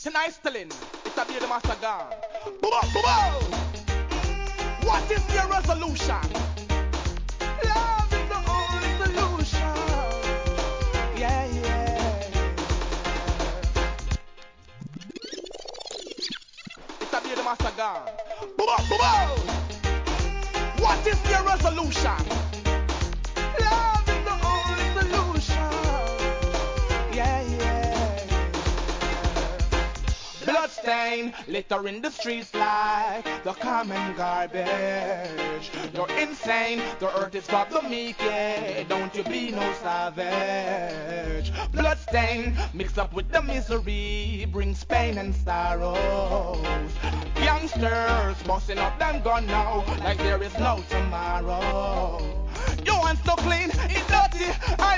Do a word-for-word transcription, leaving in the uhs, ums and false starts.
Tonight's telling, it's a be the master gone. Boo-boo, boo-boo. What is your resolution? Love is the only solution. Yeah, yeah. It's a be the master gone. Boo-boo, boo-boo. What is your resolution? Love is the only solution. Yeah, yeah. Bloodstain, litter in the streets like the common garbage. You're insane, the earth is for the meek, yeah. Don't you be no savage. Bloodstain, mixed up with the misery, brings pain and sorrows. Youngsters busting up them gun now, like there is no tomorrow. You want so clean, it's dirty. I